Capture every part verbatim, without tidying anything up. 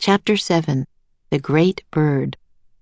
Chapter seven. The Great Bird.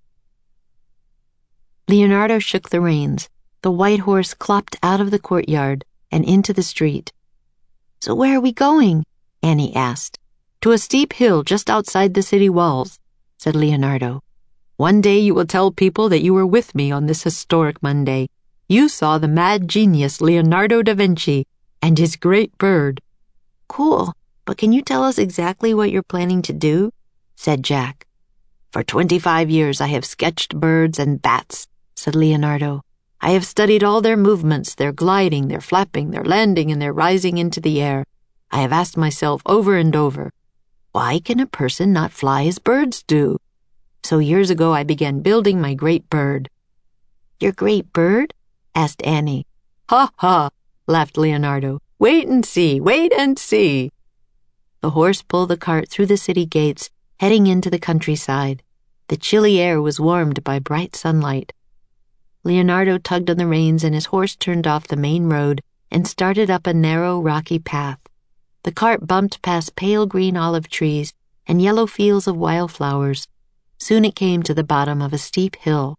Leonardo shook the reins. The white horse clopped out of the courtyard and into the street. "So where are we going?" Annie asked. "To a steep hill just outside the city walls," said Leonardo. "One day you will tell people that you were with me on this historic Monday. You saw the mad genius Leonardo da Vinci and his great bird." "Cool, but can you tell us exactly what you're planning to do?" said Jack. "For twenty-five years I have sketched birds and bats," said Leonardo. "I have studied all their movements, their gliding, their flapping, their landing, and their rising into the air. I have asked myself over and over, why can a person not fly as birds do? So years ago I began building my great bird." "Your great bird?" asked Annie. "Ha ha," laughed Leonardo. "Wait and see, wait and see." The horse pulled the cart through the city gates, heading into the countryside. The chilly air was warmed by bright sunlight. Leonardo tugged on the reins and his horse turned off the main road and started up a narrow, rocky path. The cart bumped past pale green olive trees and yellow fields of wildflowers. Soon it came to the bottom of a steep hill.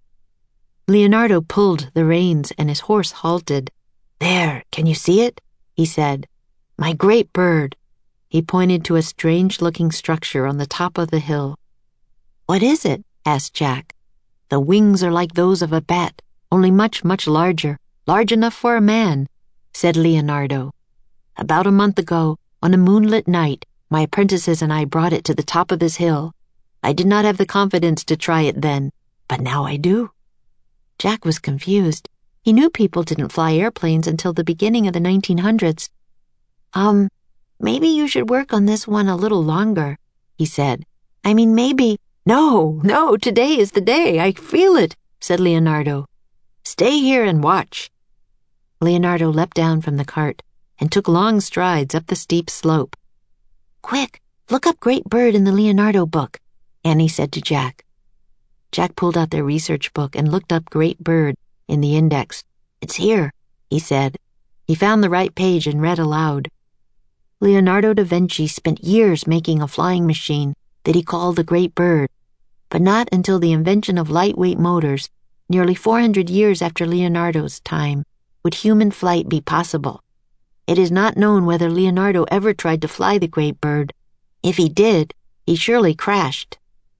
Leonardo pulled the reins and his horse halted. "There, can you see it?" he said. "My great bird." He pointed to a strange-looking structure on the top of the hill. "What is it?" asked Jack. "The wings are like those of a bat, only much, much larger, large enough for a man," said Leonardo. "About a month ago, on a moonlit night, my apprentices and I brought it to the top of this hill. I did not have the confidence to try it then, but now I do." Jack was confused. He knew people didn't fly airplanes until the beginning of the nineteen hundreds. Um, maybe you should work on this one a little longer," he said. "I mean, maybe—" "No, no, today is the day. I feel it," said Leonardo. "Stay here and watch." Leonardo leapt down from the cart and took long strides up the steep slope. "Quick, look up Great Bird in the Leonardo book," Annie said to Jack. Jack pulled out their research book and looked up Great Bird in the index. "It's here," he said. He found the right page and read aloud. "Leonardo da Vinci spent years making a flying machine that he called the Great Bird, but not until the invention of lightweight motors, nearly four hundred years after Leonardo's time, would human flight be possible. It is not known whether Leonardo ever tried to fly the Great Bird. If he did, he surely crashed."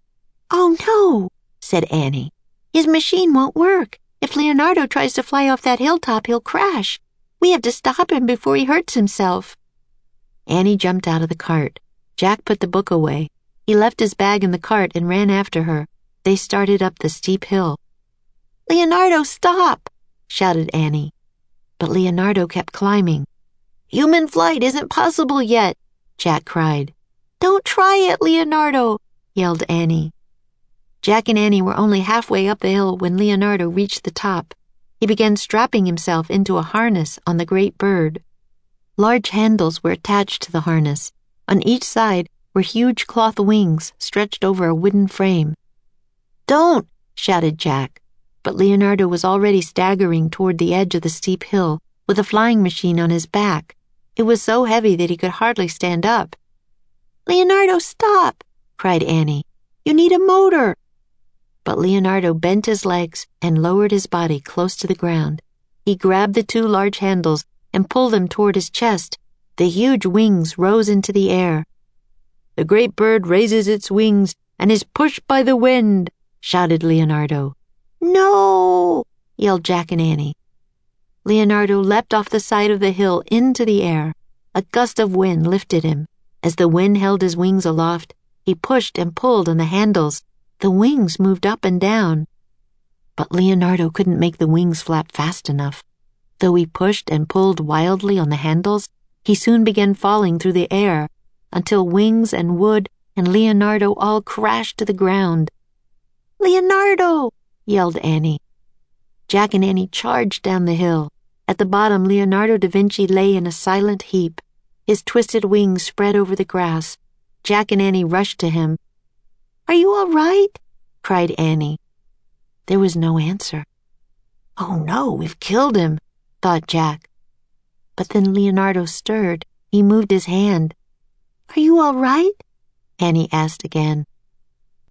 "Oh no," said Annie. "His machine won't work. If Leonardo tries to fly off that hilltop, he'll crash. We have to stop him before he hurts himself." Annie jumped out of the cart. Jack put the book away. He left his bag in the cart and ran after her. They started up the steep hill. "Leonardo, stop!" shouted Annie. But Leonardo kept climbing. "Human flight isn't possible yet," Jack cried. "Don't try it, Leonardo," yelled Annie. Jack and Annie were only halfway up the hill when Leonardo reached the top. He began strapping himself into a harness on the Great Bird. Large handles were attached to the harness. On each side were huge cloth wings stretched over a wooden frame. "Don't!" shouted Jack. But Leonardo was already staggering toward the edge of the steep hill with a flying machine on his back. It was so heavy that he could hardly stand up. "Leonardo, stop!" cried Annie. "You need a motor." But Leonardo bent his legs and lowered his body close to the ground. He grabbed the two large handles and pulled them toward his chest. The huge wings rose into the air. "The Great Bird raises its wings and is pushed by the wind," shouted Leonardo. "No!" yelled Jack and Annie. Leonardo leapt off the side of the hill into the air. A gust of wind lifted him. As the wind held his wings aloft, he pushed and pulled on the handles. The wings moved up and down. But Leonardo couldn't make the wings flap fast enough. Though he pushed and pulled wildly on the handles, he soon began falling through the air, until wings and wood and Leonardo all crashed to the ground. "Leonardo!" yelled Annie. Jack and Annie charged down the hill. At the bottom, Leonardo da Vinci lay in a silent heap. His twisted wings spread over the grass. Jack and Annie rushed to him. "Are you all right?" cried Annie. There was no answer. "Oh no, we've killed him," thought Jack. But then Leonardo stirred. He moved his hand. "Are you all right?" Annie asked again.